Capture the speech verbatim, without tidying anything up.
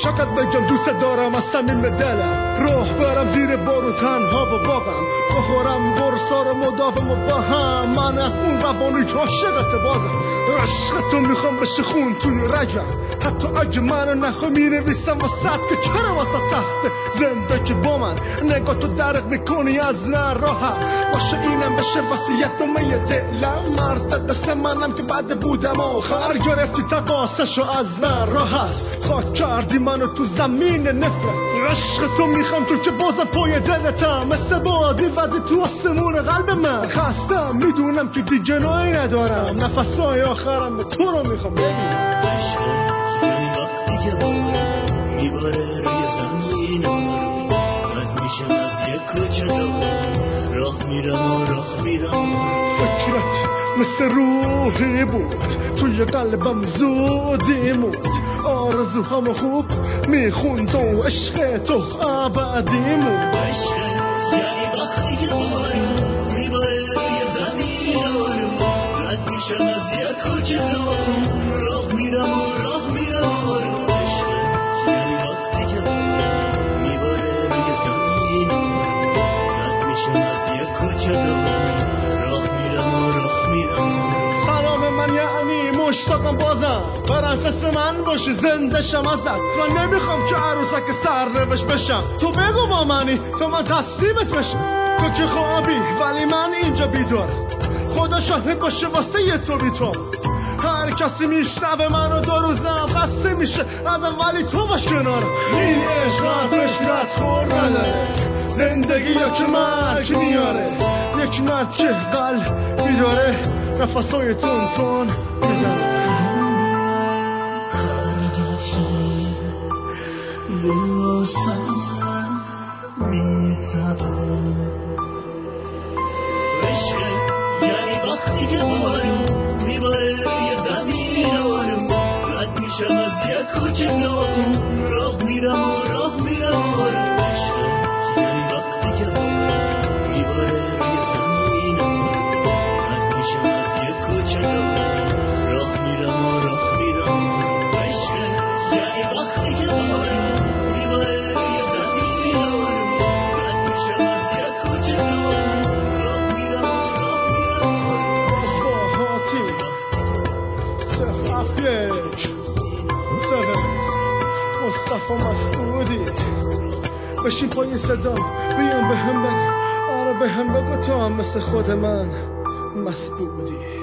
چقدر بگم دوست دارم از صمیم دلم، راه برم زیر بارو تنها و باغم، بخورم برسا رو مداوم و با هم، من اون روانی که عاشقت بازم، عشق تو میخوام بشه خون توی رگم، حتی اگه منو نخوای مینویسم واسط که چرا واسه تخت زندگی با من، نگاه تو درق میکنی از من راحت باشه، اینم بشه وصیت نامه دلم، مرز دست منم که بعد بودم آخر، گرفتی تقاسشو از من راحت، خاک کردی منو تو زمین نفرت، عشق تو میخوام تو که بازم پای دلتم، مثل بادی وزی تو آسمون قلب من، خستم میدونم که دیگه نایی ندارم، نفسای آخرم به تو رو میخوام ببینم. وقتی که بارم میباره روی زمینم، رد میشم از یک کوچه دارم، راه میرم و راه میرم، فکرت مثل روحی بود توی قلبم زودی مود، آرزوهامو خوب میخوند و عشق تو ابدی مود. عشق یعنی وقتی که بارم میباره روی زمینم، رد میشم از یک کوچه دارم، راه میرم و راه میرم، عشق یعنی وقتی که بارم میباره روی زمینم، رد میشم از یک کوچه دارم، راه میرم و راه میرم. سلام من یعنی مشتاقم بازم پرنسس من باشی، زنده شم ازت، من نمیخوام که عروسک سرنوشت بشم، تو بگو با منی تو من تسلیمت بشم، تو که خوابی ولی من اینجا بیدارم، خدا شاهد باشه واسه یه تو بیتام، هر کسی میشنوه منو دو روزم خسته میشه ازم، ولی تو باش کنارم، این عشق قبلش رد خور نداره، زندگی یا که مرگ میاره، یک مرد که قلب بیداره، نفسای تون تون میزنه. عشق یعنی وقتی که بارم میباره روی زمینم، رد میشم از یک کوچه دارم، راه میرم و راه میرم، عشق یعنی وقتی که بارم میباره روی زمینم، رد میشم از یک کوچه دارم، راه میرم و راه میرم، عشق یعنی وقتی که بارم میباره روی زمینم، رد میشم از یک کوچه دارم، راه میرم و راه میرم. اصباحاتی صفر هفت یک سفر مصطفی مسعودی، بشین پای صدام بیان به هم بگو، آره به هم بگو تو هم مثل خود من مسعودی.